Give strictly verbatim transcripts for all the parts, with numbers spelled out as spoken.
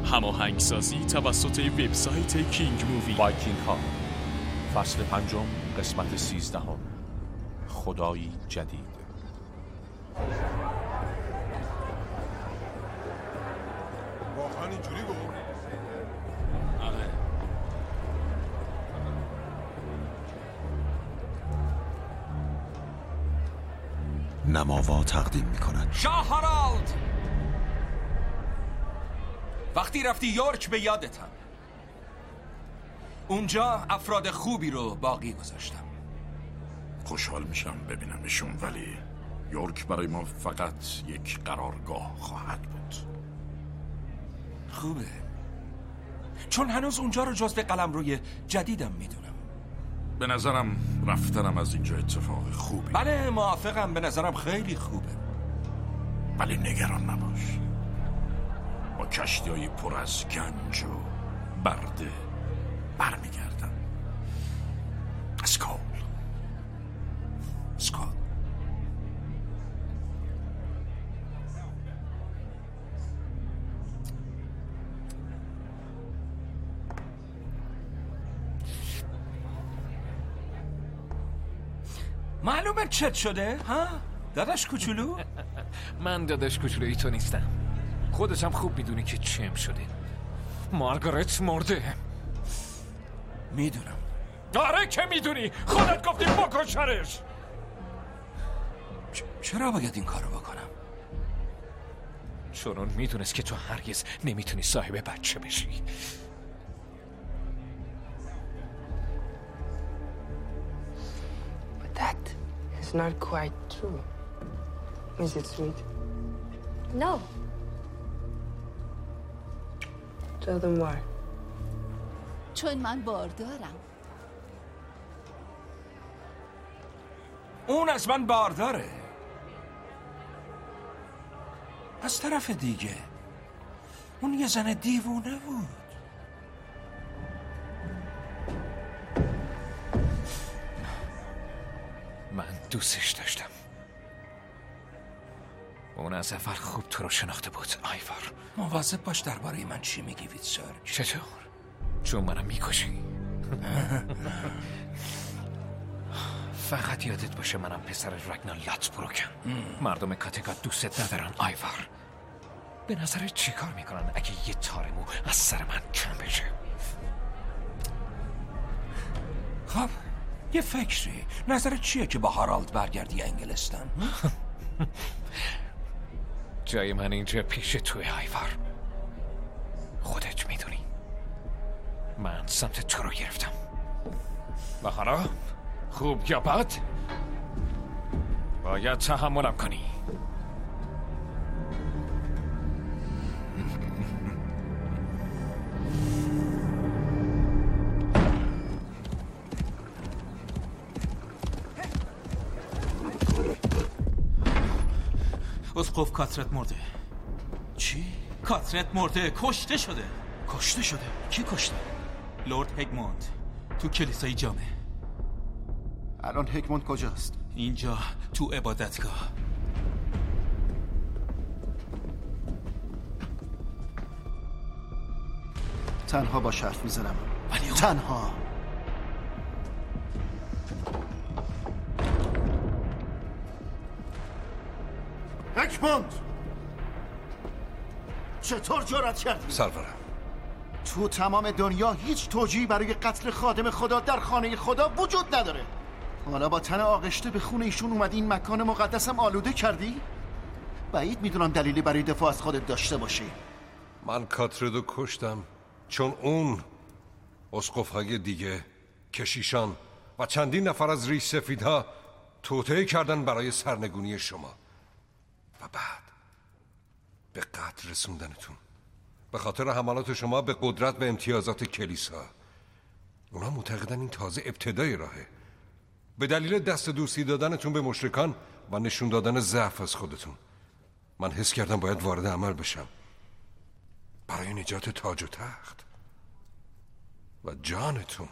هماهنگسازی توسط وبسایت کینگ مووی. وایکینگ ها، فصل پنجم، قسمت سیزدهم. خدایی جدید. واقعا اینجوری گفت؟ آره. نماوا تقدیم می‌کند. شاه هارالد، وقتی رفتی یورک به یادتم. اونجا افراد خوبی رو باقی گذاشتم. خوشحال میشم ببینمشون، ولی یورک برای ما فقط یک قرارگاه خواهد بود. خوبه، چون هنوز اونجا رو جزو قلمروی جدیدم میدونم. به نظرم رفتنم از اینجا اتفاق خوبی. بله موافقم، به نظرم خیلی خوبه. ولی نگران نباش، با کشتی‌های پر از گنج و برده برمیگردم. اسکال اسکال. معلومه چت شده ها داداش کوچولو؟ من داداش کوچولوی تو نیستم. خودت هم خوب میدونی که چم شده. مارگارت مرده. میدونم. داره که میدونی، خودت گفتی بکشنش. چرا باید این کارو بکنم؟ چون اون میدونست که تو هرگز نمیتونی صاحب بچه بشی. But that is not quite true. Is it, sweet? No. Tell them why. چون من باردارم. اون از من بارداره. از طرف دیگه اون یه زن دیوونه بود. من دوستش داشتم. اون از اول خوب تو رو شناخته بود آیوار. مواظب باش درباره من چی میگی ویتسرج. چطور؟ چون منم میکشی. فقط یادت باشه منم پسر رگنا لاتبروکم. مردم کاتگات دوستت ندارن آیوار. به نظرت چی کار میکنن اگه یه تار مو از سر من کم بشه؟ خب یه فکری. نظرت چیه که با هارالد برگردی انگلستان؟ جای من اینجا پیش توی آیوار. خودت میدونی من سمت تو رو گرفتم و حالا خوب یا بد باید تحملم کنی. اسقف کاترت مرده. چی؟ کاترت مرده، کشته شده. کشته شده؟ کی کشته؟ لورد هگموند تو کلیسای جامع. الان هگموند کجاست؟ اینجا تو عبادتگاه. تنها با حرف میزنم، ولی تنها. هگموند چطور جرأت کردی؟ سرورم، تو تمام دنیا هیچ توجیهی برای قتل خادم خدا در خانه خدا وجود نداره. حالا با تن آغشته به خون ایشون اومدی این مکان مقدسم آلوده کردی؟ بعید میدونم دلیلی برای دفاع از خودت داشته باشی. من کاتردو کشتم چون اون، اسقف‌های دیگه، کشیشان و چندین نفر از ریش سفیدها توطئه کردن برای سرنگونی شما و بعد به قتل رسوندنتون به خاطر حملات شما به قدرت و امتیازات کلیسا. اونا معتقدن این تازه ابتدای راهه. به دلیل دست دوستی دادنتون به مشرکان و نشون دادن ضعف از خودتون من حس کردم باید وارد عمل بشم برای نجات تاج و تخت و جانتون.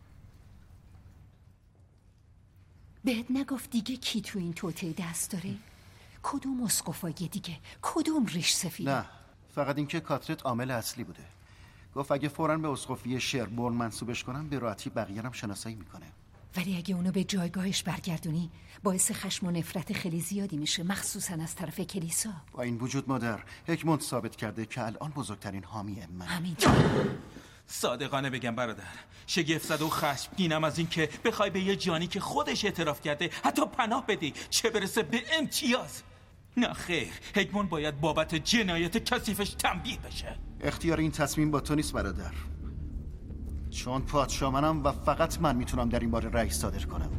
بهت نگفت دیگه کی تو این توطئه دست داره؟ کدوم اسقفای دیگه؟ کدوم ریش سفید؟ نه، فقط اینکه کاترت عامل اصلی بوده. گفت اگه فوراً به اسقفی شربورن منسوبش کنم به راحتی بقیه هم شناسایی میکنه. ولی اگه اونو به جایگاهش برگردونی باعث خشم و نفرت خیلی زیادی میشه، مخصوصا از طرف کلیسا. با این وجود مادر، هگموند ثابت کرده که الان بزرگترین حامی من. همینطور. صادقانه بگم برادر، شگفت زده و خشمگینم از این که بخوای به یه جانی که خودش اعتراف کرده حتی پناه بدی، چه برسه به امتیاز. نه خیر، هگموند باید بابت جنایت کثیفش تنبیه بشه. اختیار این تصمیم با تو نیست برادر، چون پادشاه منم و فقط من میتونم در این باره رأی صادر کنم.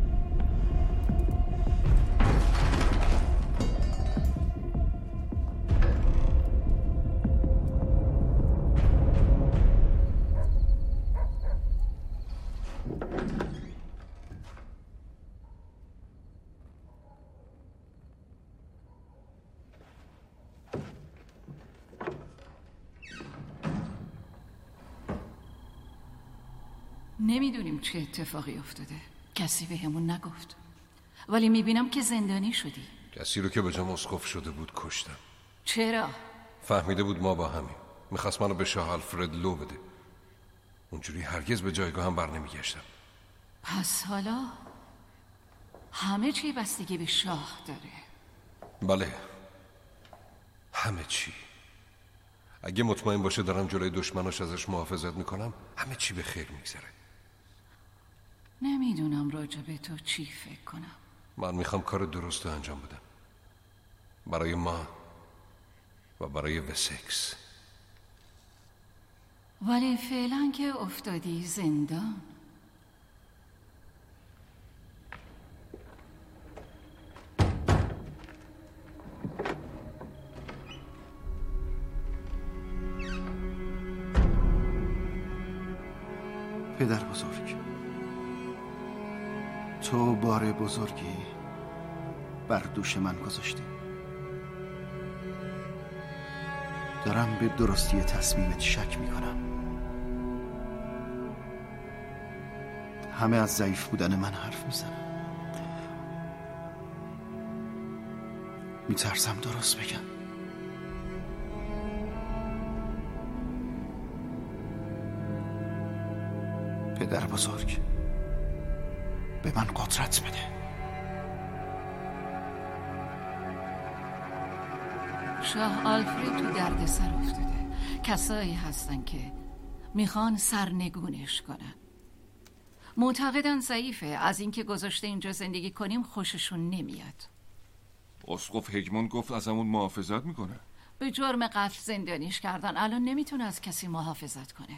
نمیدونیم چه اتفاقی افتاده، کسی به همون نگفت، ولی میبینم که زندانی شدی. کسی رو که به جام اسقف شده بود کشتم. چرا؟ فهمیده بود ما با همیم، میخواست منو به شاه آلفرد لو بده. اونجوری هرگز به جایگاه هم بر نمیگشتم. پس حالا همه چی بستگی به شاه داره. بله، همه چی. اگه مطمئن باشه دارم جلوی دشمناش ازش محافظت میکنم، همه چی به خیر میگذره. نمیدونم راجع به تو چی فکر کنم. من میخوام کار درست رو انجام بدم، برای ما و برای وسکس. ولی فعلا که افتادی زندان. پدر بزرگ، تو بار بزرگی بر دوش من گذاشتی. دارم به درستی تصمیمت شک میکنم. همه از ضعیف بودن من حرف میزنن. میترسم درست بگم. پدر بزرگ، به من قدرت بده. شاه آلفرد تو درد سر افتاده. کسایی هستن که میخوان سرنگونش کنن. معتقدن ضعیفه، از اینکه گذاشته اینجا زندگی کنیم خوششون نمیاد. اسقف هگموند گفت ازمون محافظت میکنه. به جرم قتل زندانیش کردن، الان نمیتونه از کسی محافظت کنه.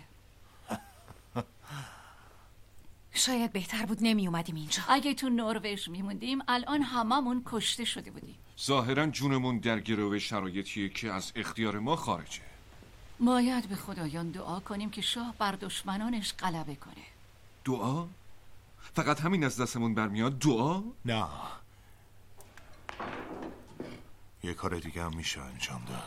شاید بهتر بود نمی اومدیم اینجا. اگه تو نروژ میموندیم الان هممون کشته شده بودیم. ظاهرا جونمون در گرو شرایطیه که از اختیار ما خارجه. باید به خدایان دعا کنیم که شاه بر دشمنانش غلبه کنه. دعا؟ فقط همین از دستمون برمیاد؟ دعا؟ نه، یه کار دیگه هم میشه انجام داد.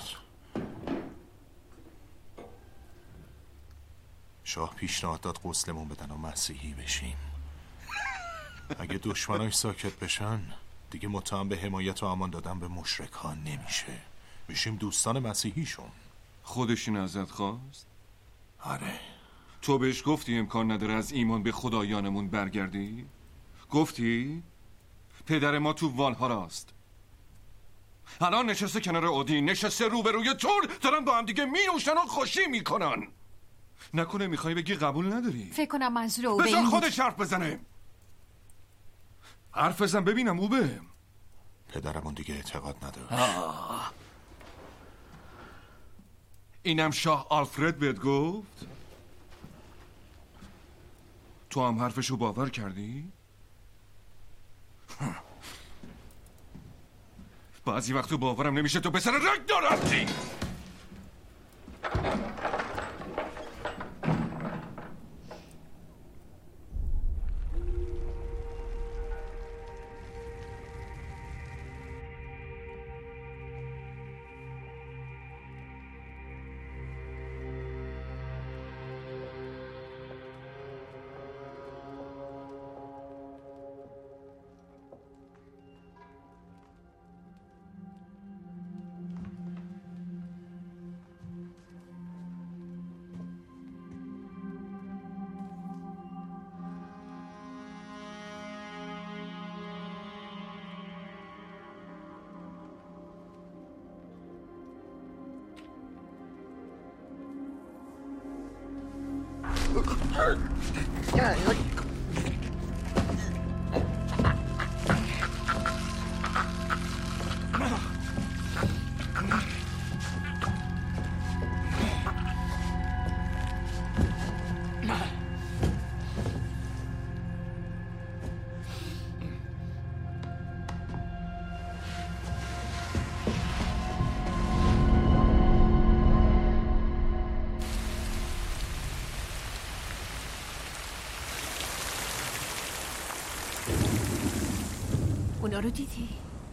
شاه پیشنهاد داد غسلمون بدن و مسیحی بشیم. اگه دشمناش ساکت بشن دیگه متهم به حمایت و امان دادن به مشرکان نمیشه، میشیم دوستان مسیحیشون. خودش این ازت خواست؟ آره. تو بهش گفتی امکان نداره از ایمان به خدایانمون برگردی؟ گفتی؟ پدر ما تو والها راست. الان نشسته کنار اودین، نشسته روبروی تور، دارن با هم دیگه می نوشن و خوشی میکنن. نکنه میخوای بگی قبول نداری؟ فکر کنم منظور اوبه بذار این خودش حرف بزنه. حرف بزن ببینم اوبه. پدرمون دیگه اعتقاد نداشت. آه. اینم شاه آلفرد بهت گفت؟ تو هم حرفشو باور کردی؟ بعضی وقتو باورم نمیشه تو پسر رگنار هستی. اونا رو دیدی؟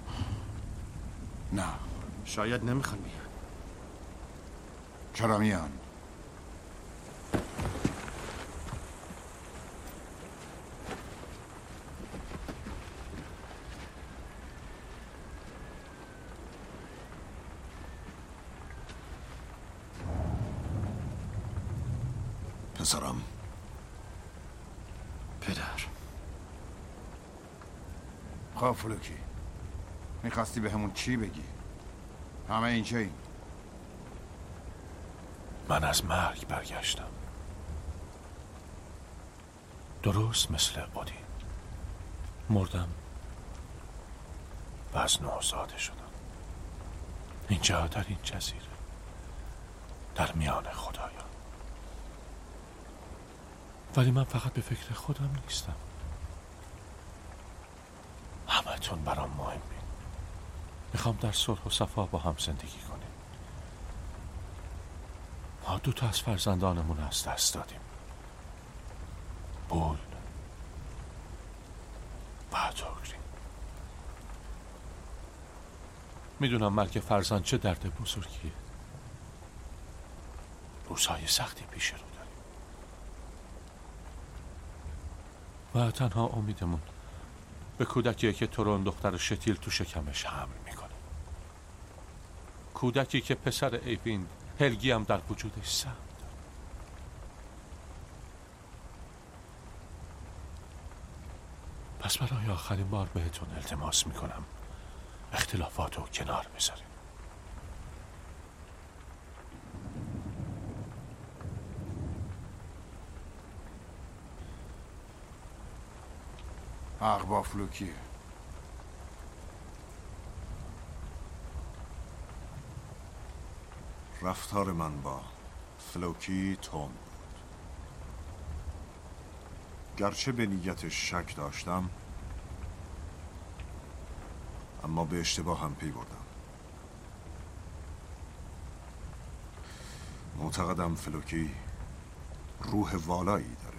نه، شاید نمیخوان بیان. چرا میان؟ پسرم. پدر. خب فلوکی، میخواستی به همون چی بگی؟ همه اینجا این. من از مرگ برگشتم، درست مثل اودین. مردم و از نو زاده شدم اینجا در این جزیره، در میان خدایان. ولی من فقط به فکر خودم نیستم، همتون برام مهمین. میخوام در صلح و صفا با هم زندگی کنیم. ما دو تا از فرزندانمون از دست دادیم، بول و توگرین. میدونم مرگ فرزند چه درد بزرگیه. روزهای سختی پیش رو داریم و تنها امیدمون به کودکیه که تورون دختر شتیل تو شکمش حمل میکنه. کودکی که پسر ایوین هلگی هم در وجودش سهم داره. پس برای آخرین بار بهتون التماس میکنم اختلافات رو کنار بذاریم. حق با فلوکیه. رفتار من با فلوکی تند بود. گرچه به نیتش شک داشتم، اما به اشتباه هم پی بردم. معتقدم فلوکی روح والایی داره.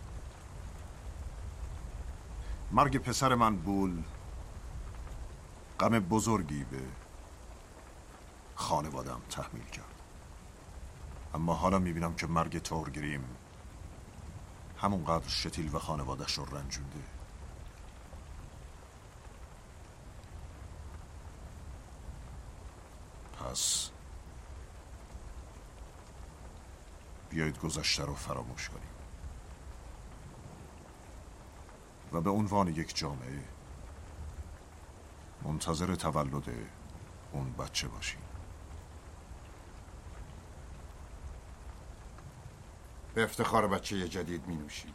مرگ پسر من بول غم بزرگی به خانوادم تحمیل کرد. اما حالا میبینم که مرگ تورگریم همونقدر شتیل و خانوادش رو رنجونده. پس بیایید گذشته رو فراموش کنیم و به عنوان یک جامعه منتظر تولد اون بچه باشیم. به افتخار بچه جدید می نوشیم.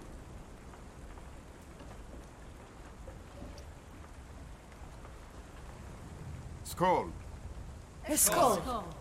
اسکول. اسکول.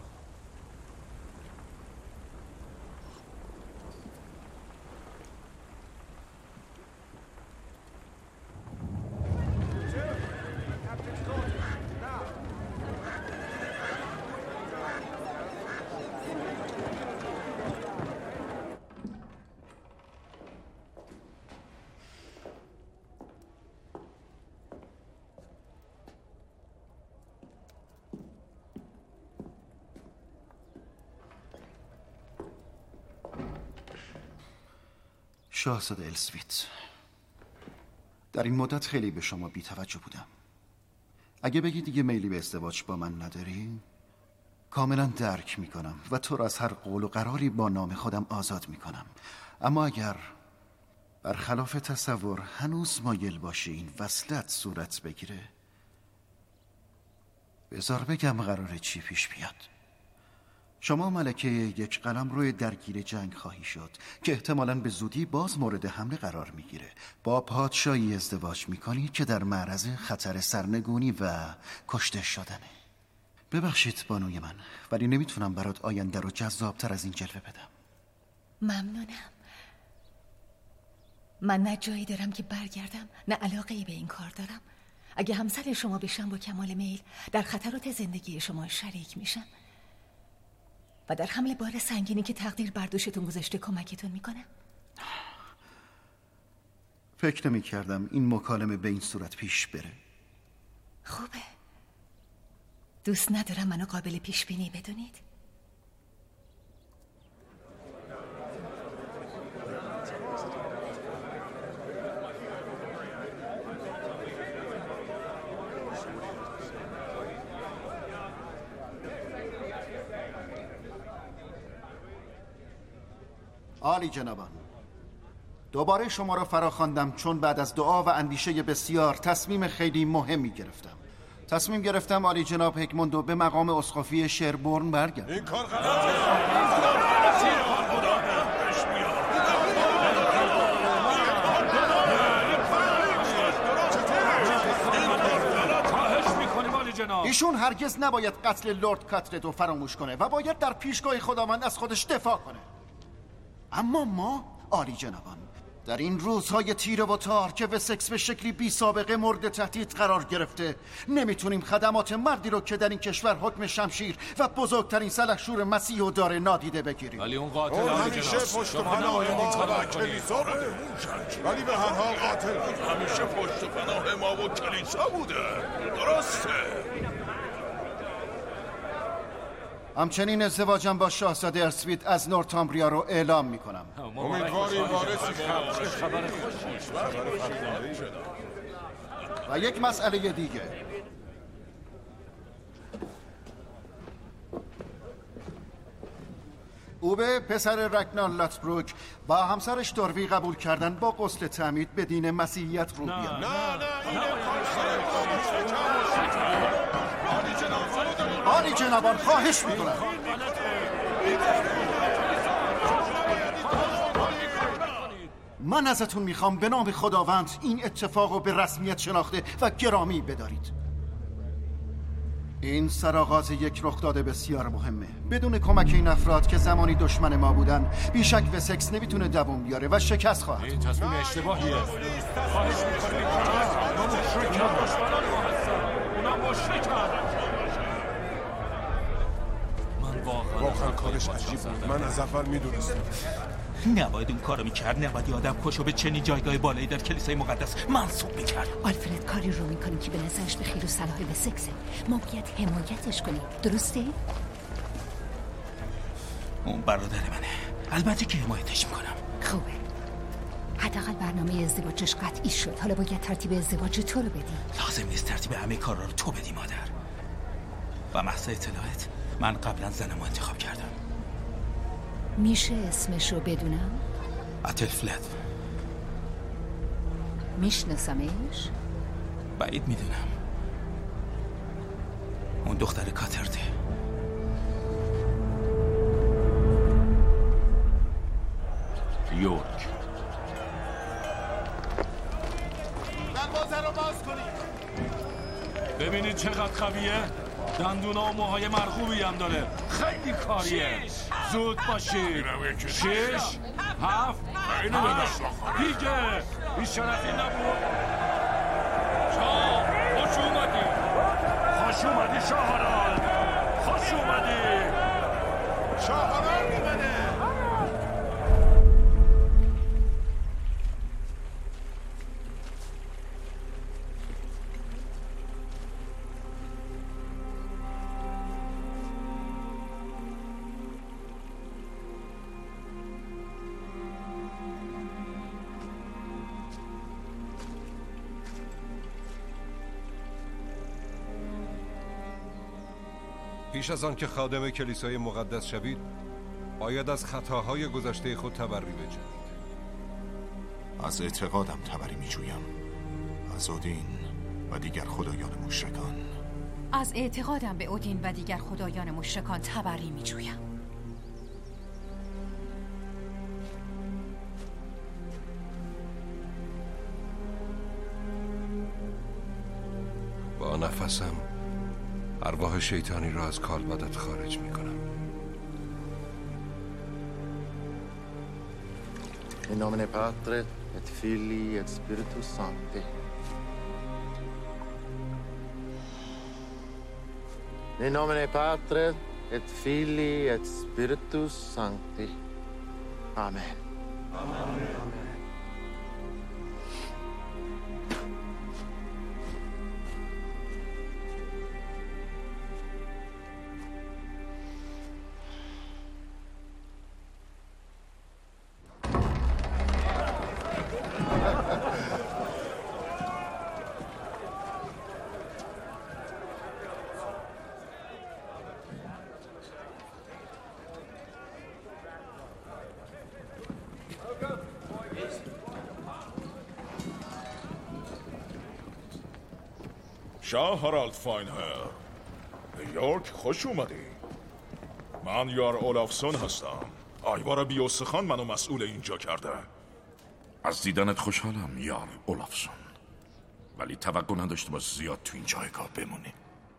شاهزاده السویت، در این مدت خیلی به شما بی توجه بودم. اگه بگی دیگه میلی به ازدواج با من نداری، کاملا درک میکنم و تو را از هر قول و قراری با نام خودم آزاد میکنم. اما اگر برخلاف تصور هنوز مایل باشی این وصلت صورت بگیره، بذار بگم قراره چی پیش بیاد. شما ملکه یک قلم روی درگیر جنگ خواهی شد که احتمالاً به زودی باز مورد حمله قرار میگیره. با پادشاهی ازدواج میکنی که در معرض خطر سرنگونی و کشته شدنه. ببخشید بانوی من، ولی نمیتونم برات آینده رو جذابتر از این جلوه بدم. ممنونم. من نه جایی دارم که برگردم، نه علاقه‌ای به این کار دارم. اگه همسر شما بشم با کمال میل در خطرات زندگی شما شریک میشم و در حمل بار سنگینی که تقدیر بر دوشتون گذاشته کمکتون میکنم. فکر نمی کردم این مکالمه به این صورت پیش بره. خوبه. دوست ندارم منو قابل پیش بینی بدونید. عالی جنابان، دوباره شما را فراخواندم چون بعد از دعا و اندیشه بسیار تصمیم خیلی مهمی گرفتم. تصمیم گرفتم عالی جناب هگموندو به مقام اسقفی شربورن برگردم. این کار ایشون هرگز نباید قتل لرد کاتردو فراموش کنه و باید در پیشگاه خداوند از خودش دفاع کنه. اما ما عالی جنابان در این روزهای تیره و تار که وسکس به شکلی بی سابقه مورد تهدید قرار گرفته نمیتونیم خدمات مردی رو که در این کشور حکم شمشیر و بزرگترین سلحشور مسیح و داره نادیده بگیریم. ولی اون قاتل اون همیشه پشت پناه ما و کلیسا بوده، ولی به هر حال قاتل همیشه پشت پناه ما و کلیسا بوده. درسته. همچنین ازدواجم با شاهزاده ارسوید از نورتامبریا رو اعلام میکنم. امیدواریم وارثی خبر و یک مسئله دیگه، او به پسر رگنار لاتبروک با همسرش دوروی قبول کردن با غسل تعمید به دین مسیحیت رو بیان. نه نه نه عالی جنابان خواهش میکنم. من ازتون میخوام به نام خداوند این اتفاق رو به رسمیت شناخته و گرامی بدارید. این سرآغاز یک رخداد بسیار مهمه. بدون کمک این افراد که زمانی دشمن ما بودن بیشک وسکس نمیتونه دوام بیاره و شکست خواهد. این تصمیم اشتباهیه. خواهش میکنیم اونا مشرکن، دشمنان ما هستن، اونا مشرکن. واقعا کارش عجیب بود. من از اول میدونستم نباید اون کارو میکرد. نباید آدم کشو به چنین جایگاه بالایی در کلیسای مقدس منصوب میکرد. آلفرد کاری رو میکنیم که به نظرش به خیر و صلاح وسکسه. ما باید حمایتش کنیم. درسته؟ اون برادر منه، البته که حمایتش میکنم. خوبه. حداقل برنامه ازدواجش قطعی شد. حالا باید ترتیب ازدواج تو رو بدی. لازم نیست ترتیب همه کارا رو تو بدی مادر. و محض اطلاعات من قبلا زنمو انتخاب کردم. میشه اسمشو بدونم؟ اتلفلد. میشناسمش؟ بعید میدونم. اون دختر کاترده. یورک. دروازه رو باز کنید. ببینید چقدر قویه. دندونا و موهای مرغوبی هم داره. خیلی کاریه. زود باشید. شش هفت هفت دیگه بیشترفی نبود. شاه خوش اومدی. خوش اومدی شاهران. خوش اومدی. شاهران اومده. پیش از آن که خادم کلیسای مقدس شوید باید از خطاهای گذشته خود تبری بجویید. از اعتقادم تبری میجویم، از اودین و دیگر خدایان مشرکان. از اعتقادم به اودین و دیگر خدایان مشرکان تبری میجویم. نفسم ارواح شیطانی را از کالبدت خارج میکنم. In nomine Patri et Filii et Spiritus Sancti. In nomine Patri et Filii et Spiritus Sancti. Amen. Amen. شاه هارالد فاینهر، به یورک خوش اومدی. من یار اولافسون هستم. آیوار بیوسخان منو مسئول اینجا کرده. از دیدنت خوشحالم یار اولافسون، ولی توقع نداشته باش زیاد تو این جایگاه بمونی.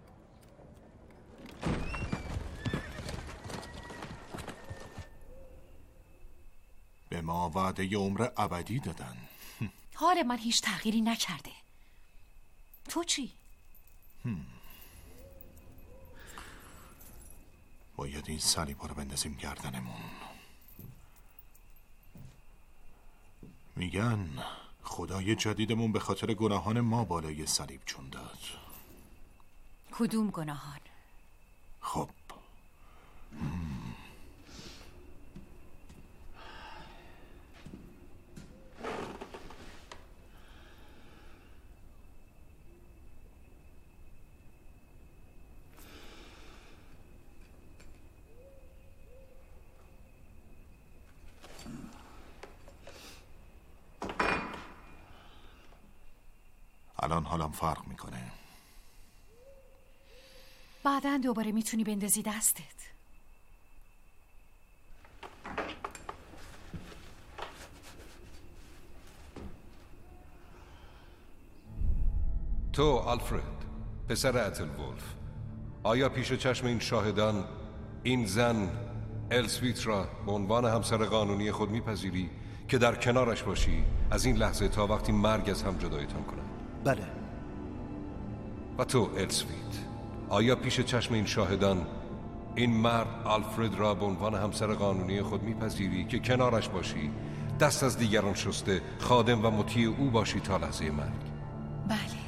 به ما وعده ی عمر ابدی دادن. حال من هیچ تغییری نکرده. تو چی؟ هم. باید این صلیبا رو بندازیم گردنمون. میگن خدای جدیدمون به خاطر گناهان ما بالای صلیب چون داد. کدوم گناهان؟ خب هم. الان حالم فرق میکنه. بعداً دوباره میتونی بندازی دستت. تو آلفرد، پسر اتلولف، آیا پیش چشم این شاهدان این زن السویت را به عنوان همسر قانونی خود میپذیری که در کنارش باشی از این لحظه تا وقتی مرگ از هم جدایتان کند؟ بله. و تو السویت، آیا پیش چشم این شاهدان این مرد آلفرد را به عنوان همسر قانونی خود میپذیری که کنارش باشی، دست از دیگران شسته، خادم و مطیع او باشی تا لحظه مرگ؟ بله.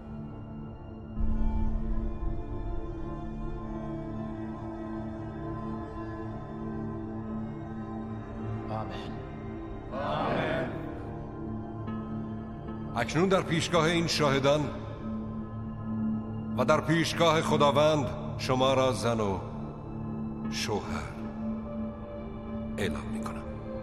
آمین. آمین. اکنون در پیشگاه این شاهدان و در پیشگاه خداوند شما را زن و شوهر اعلام می کنم.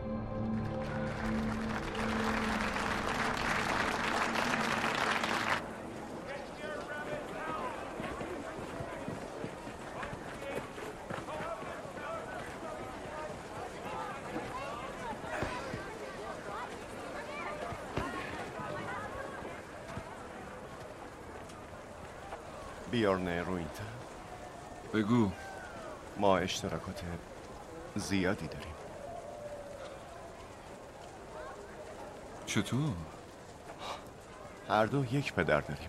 بیارن روینتن، بگو. ما اشتراکات زیادی داریم. چطور؟ هر دو یک پدر داریم.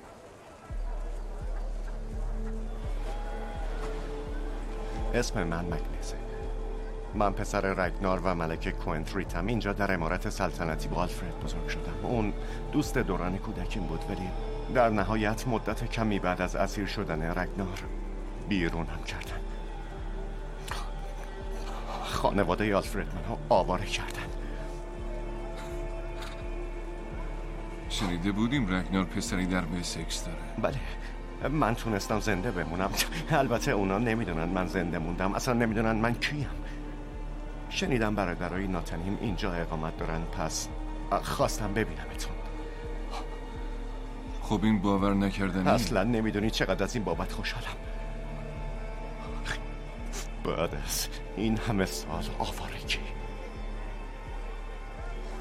اسم من مگنزه. من پسر رگنار و ملکه کوئنتریتم. اینجا در امارت سلطنتی با آلفرد بزرگ شدم. اون دوست دوران کودکیم بود، ولی در نهایت مدت کمی بعد از اسیر شدن رگنار بیرونم کردن. خانواده آلفرد منو آواره کردن. شنیده بودیم رگنار پسری در وسکس داره. بله، من تونستم زنده بمونم. البته اونا نمیدونن من زنده موندم، اصلا نمیدونن من کیم. شنیدم برادرای ناتنیم اینجا اقامت دارن، پس خواستم ببینمتون. خب این باور نکردنی. اصلا نمیدونی چقدر از این بابت خوشحالم. بعد از این همه سال آوارگی.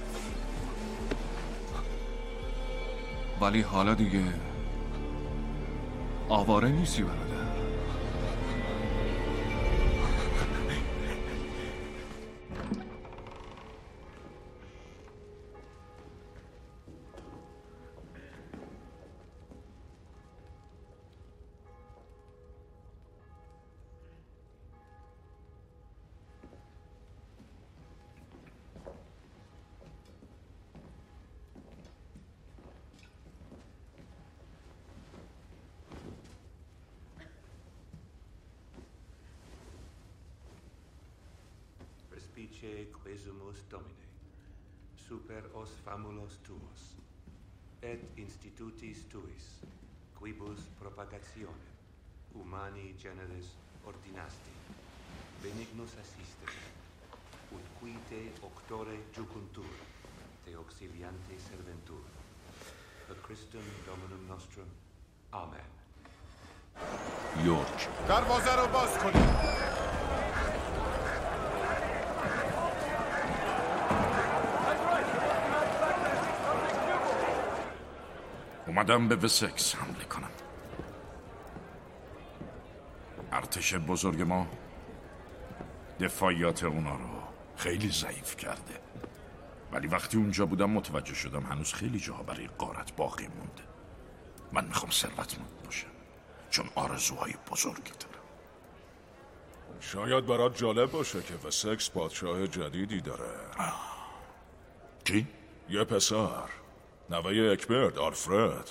ولی حالا دیگه آواره نیستی برادر. Respice quesumus Domine, super os famulos tuos, et institutis tuis, quibus propagationem, humani generis ordinasti, benignus assiste, ut qui te octore jucuntur, te auxiliante serventur, per Christum Dominum nostrum. Amen. یورک دروازه رو باز کنید. اومدم به وسکس حمله کنم. ارتش بزرگ ما دفاعیات اونا رو خیلی ضعیف کرده، ولی وقتی اونجا بودم متوجه شدم هنوز خیلی جاها برای غارت باقی مونده. من میخوام ثروتمند باشم چون آرزوهای بزرگی دارم. شاید برات جالب باشه که وسکس پادشاه جدیدی داره. کی؟ یه پسر، نوه اکبرد، آلفرد.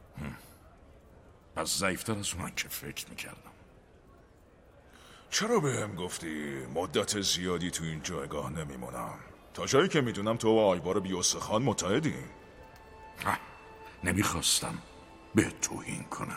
پس ضعیفتر از اونان که فکر میکردم. چرا به هم گفتی مدت زیادی تو این جایگاه نمیمونم؟ تا جایی که میدونم تو و آیوار بی‌استخوان متحدین. نمیخواستم به توهین کنم.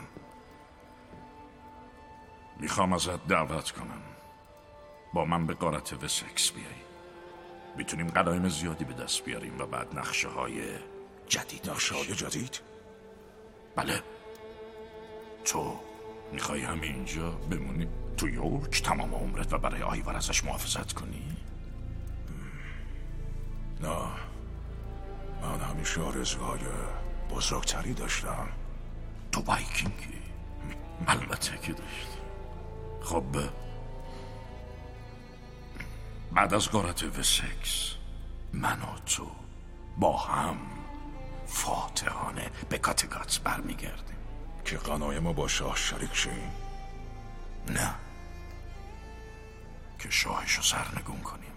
میخوام ازت دعوت کنم با من به غارت وسکس بیایی. میتونیم غنایم زیادی به دست بیاریم و بعد نقشه های جدید. نقشه های جدید؟ بله. تو میخوای همینجا بمونی تو یورک تمام عمرت و برای آیوار ازش محافظت کنی؟ نه، من همیشه آرزوهای بزرگتری داشتم. تو وایکینگی؟ البته که داشتی. خب بعد از غارت وسکس من و تو با هم فاتحانه به کاتگات برمیگردیم که غنایم با شاه شریک شیم. نه، که شاهشو سرنگون کنیم.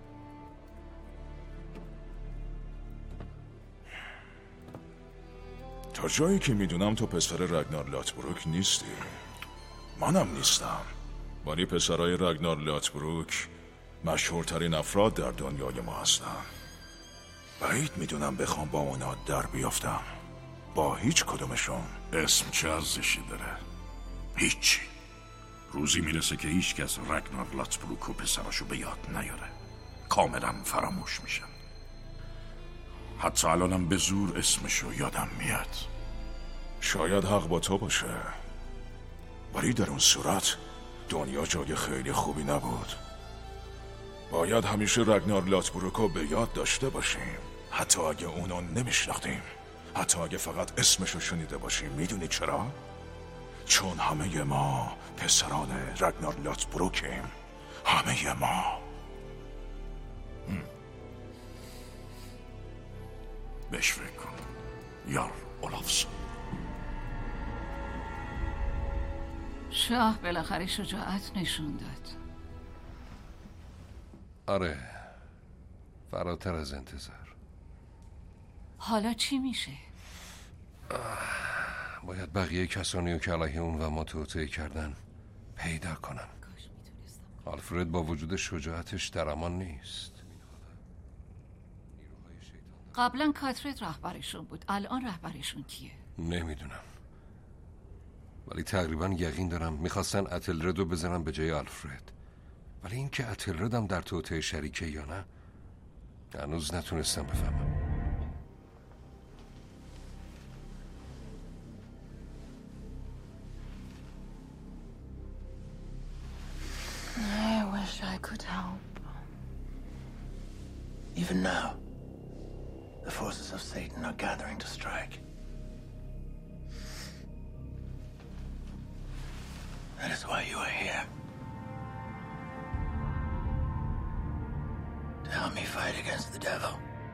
تا جایی که میدونم تو پسر رگنار لاتبروک نیستی. منم نیستم، ولی پسرای رگنار لاتبروک مشهورترین افراد در دنیای ما هستن. بعید میدونم بخوام با اونا در بیافتم، با هیچ کدومشون. اسم چه ارزشی داره؟ هیچی. روزی میرسه که هیچ کس رگنار لاتبروک و پسراشو به یاد نیاره، کاملا فراموش میشن. حتی الانم به زور اسمشو یادم میاد. شاید حق با تو باشه، ولی در اون صورت دنیا جای خیلی خوبی نبود. باید همیشه رگنار لاتبروکو به یاد داشته باشیم، حتی اگه اونو نمیشناختیم، حتی اگه فقط اسمشو شنیده باشیم. میدونی چرا؟ چون همه ما پسران رگنار لاتبروکیم. همه ما. بهش فکر کن یار اولافسون. شاه بالاخره شجاعت نشون داد. آره، فراتر از انتظار. حالا چی میشه؟ باید بقیه کسانی که علیه اون و ما توطئه کردن پیدا کنم. آلفرد با وجود شجاعتش در امان نیست. قبلا کاترد رهبرشون بود، الان رهبرشون کیه؟ نمیدونم، ولی تقریبا یقین دارم میخواستن اتلرد رو بزنن به جای آلفرد. ولی اینکه اتلرد هم در توطئه شریکه یا نه هنوز نتونستم بفهمم. I wish I could help. Even now, the forces of Satan are gathering to strike. That is why you are here. To help me fight against the devil.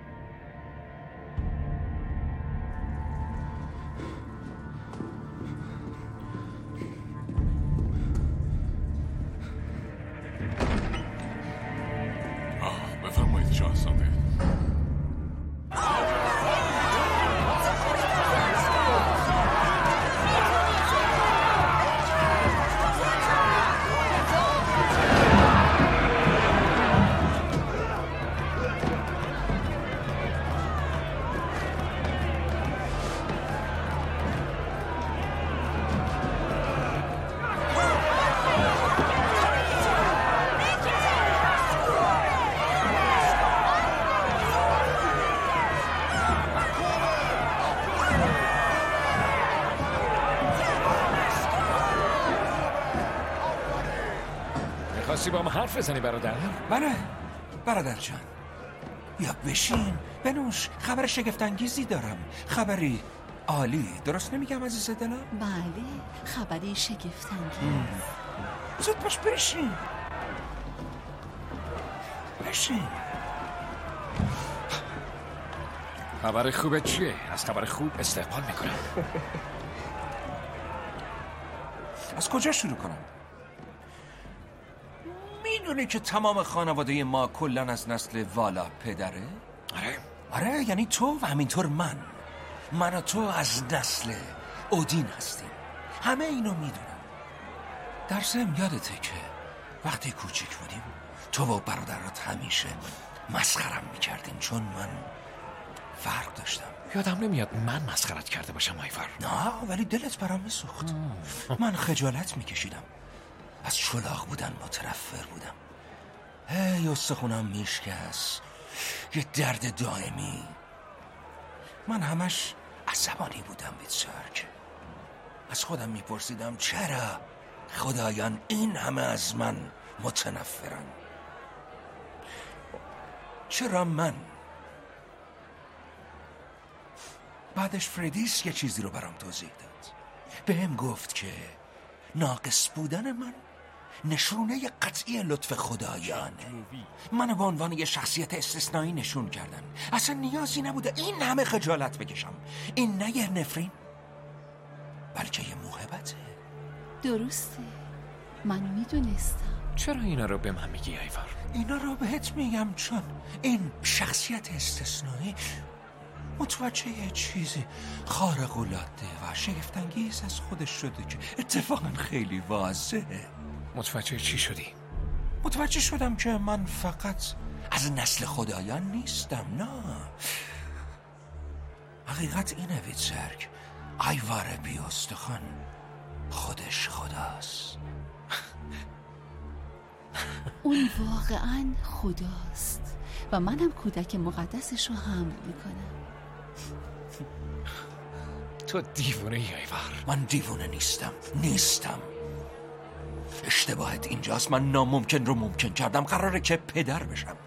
آه بفرمایید شاهزاده. میخواستی با هم حرف بزنی برادر؟ بله برادر جان، بیا بشین بنوش. خبر شگفت‌انگیزی دارم، خبری عالی. درست نمیگم عزیز دلم؟ بله خبری شگفت‌انگیز. زود باش بشین بشین. خبر خوبه چیه؟ از خبر خوب استقبال میکنم. از کجا شروع کنم؟ میدونی که تمام خانواده ما کلن از نسل والا پدره؟ آره آره یعنی تو و همینطور من من و تو از نسل اودین هستیم. همه اینو میدونن. در ضمن یادته که وقتی کوچیک بودیم تو و برادرات همیشه مسخرم میکردین چون من فرق داشتم. یادم نمیاد من مسخرت کرده باشم آیوار. نه ولی دلت برام میسوخت. من خجالت میکشیدم از چلاق بودن، متنفر بودم. هی استخونم میشکست، یه درد دائمی. من همش عصبانی بودم ویتسارک. از خودم میپرسیدم چرا خدایان این همه از من متنفرن؟ چرا من؟ بعدش فردیس یه چیزی رو برام توضیح داد. بهم گفت که ناقص بودن من نشونه قطعی لطف خدایانه. منو به عنوان یه شخصیت استثنایی نشون کردن. اصلا نیازی نبوده این همه خجالت بکشم. این نه یه نفرین بلکه یه موهبته. درسته، من میدونستم. چرا اینا رو به من میگی آیوار؟ اینا رو بهت میگم چون این شخصیت استثنایی متوجه یه چیزی خارق‌العاده و شگفت‌انگیز از خودش شده که اتفاقا خیلی واضحه. متوجه چی شدی؟ متوجه شدم که من فقط از نسل خدایان نیستم. نه، حقیقت اینه ویتسارک، آیوار بی استخوان خودش خداست. اون واقعا خداست و منم کودک مقدسش رو حمل میکنم. تو دیوونه ای آیوار. من دیوونه نیستم، نیستم. اشتباهت اینجاست. من ناممکن رو ممکن کردم. قراره که پدر بشم.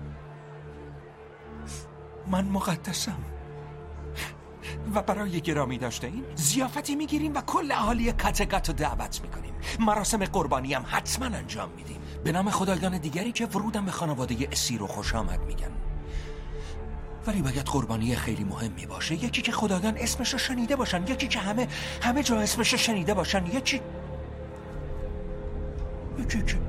من مقدسم و برای گرامی داشته این ضیافتی میگیریم و کل اهالی کاتگات رو دعوت میکنیم. مراسم قربانی هم حتما انجام میدیم به نام خدایان دیگری که ورودم به خانواده اسیر و خوش آمد میگن. ولی باید قربانی خیلی مهمی باشه. یکی که خدایان اسمش رو شنیده باشن، یکی که همه همه جا اسمش رو شنیده باشن، یکی یکی که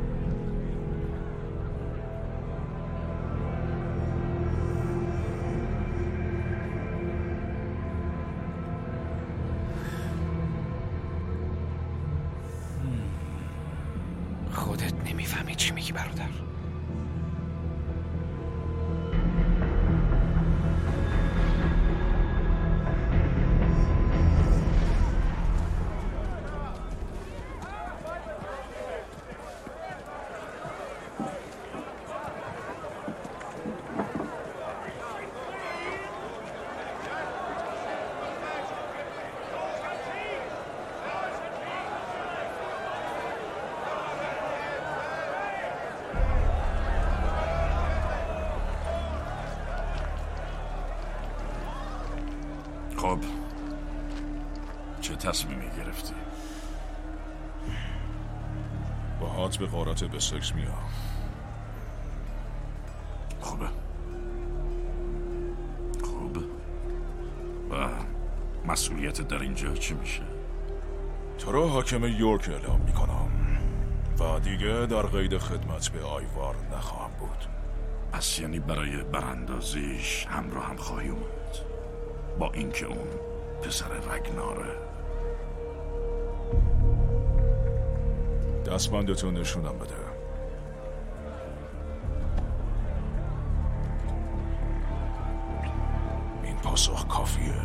خودت نمیفهمی چی میگی برادر. خب چه تصمیمی گرفتی؟ باهات به غارت به سکس میام. خوبه خوبه و مسئولیت در اینجا چی میشه؟ تو رو حاکم یورک اعلام میکنم و دیگه در قید خدمت به آیوار نخواهم بود. پس یعنی برای براندازیش همراه هم خواهی اومد، با اینکه اون پسر رگناره. دستبندتو نشونم بده. این پاسخ کافیه.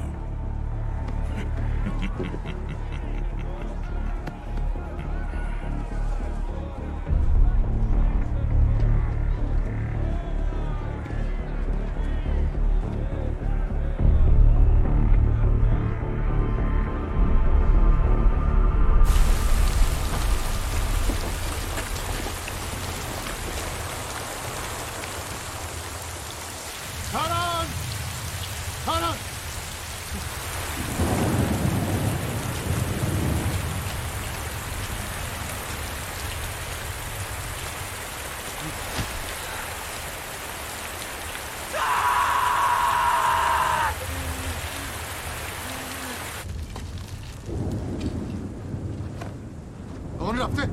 اون رفته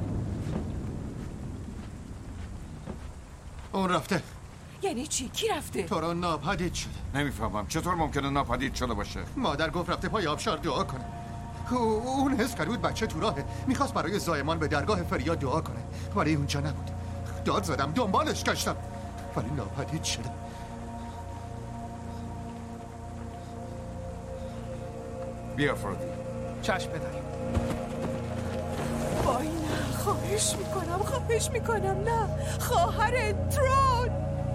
اون رفته یعنی چی؟ کی رفته؟ تو رو ناپدید شده. نمیفهمم چطور ممکنه ناپدید شده باشه؟ مادر گفت رفته پای آبشار دعا کنه. اون حس کرد بچه تو راهه، میخواست برای زایمان به درگاه فریاد دعا کنه، ولی اونجا نبود. داد زدم، دنبالش گشتم، ولی ناپدید شده. بیا فرودی. چشم پدر. وای نه، خواهش میکنم خواهش میکنم نه، خواهر ترون.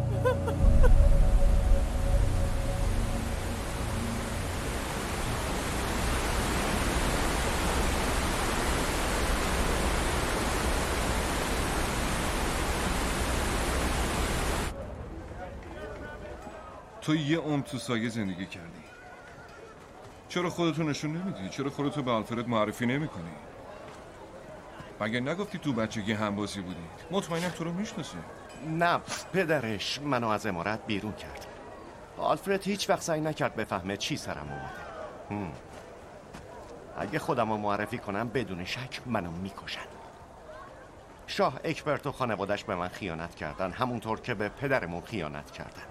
تو یه عمر تو سایه زندگی کردی، چرا خودتو نشون نمیدی؟ چرا خودتو به آلفرد معرفی نمی کنی؟ مگه نگفتی تو بچگی همبازی بودی؟ مطمئنم تو رو میشناسه. نه، پدرش منو از امارت بیرون کرد. آلفرد هیچ وقت سعی نکرد بفهمه چی سرم اومده. هم. اگه خودم رو معرفی کنم بدون شک منو میکشن. شاه اکبرت و خانوادش به من خیانت کردن، همونطور که به پدرمون خیانت کردن.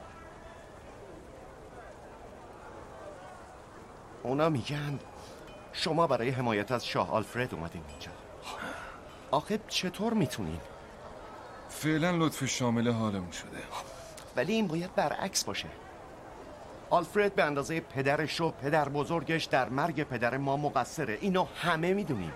اونا میگن شما برای حمایت از شاه آلفرد اومدین اینجا. آخه چطور میتونین؟ فعلا لطف شامل حالمون شده، ولی این باید برعکس باشه. آلفرد به اندازه پدرش و پدر بزرگش در مرگ پدر ما مقصره. اینو همه میدونیم.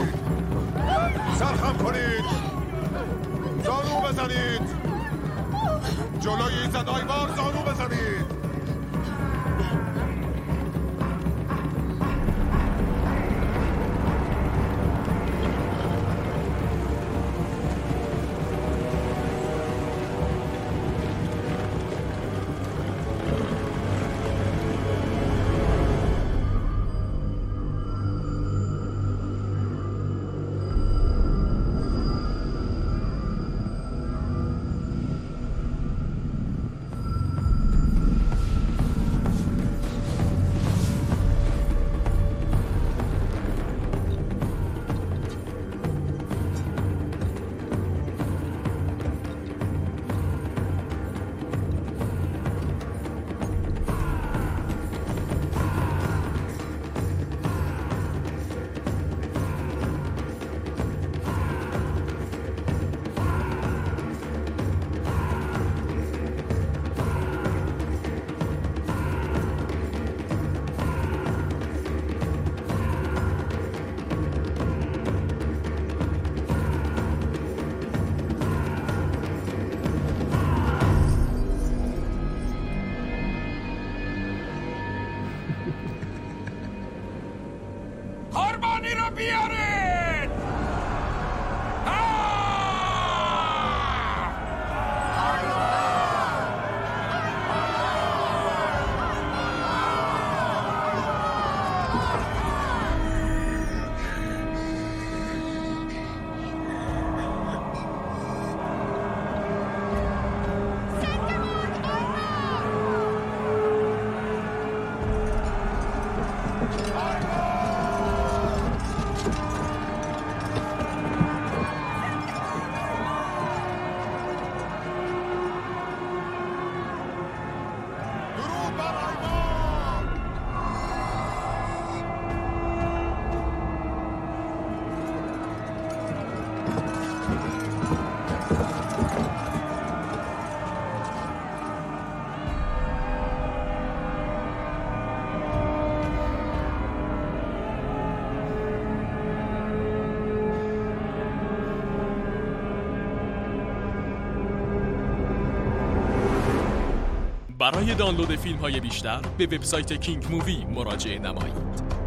سرخم کنید، زانو بزنید. جلوی ایزد آیوار زانو بزنید. قربانی رو بیارید. برای دانلود فیلم های بیشتر به وبسایت کینگ مووی مراجعه نمایید.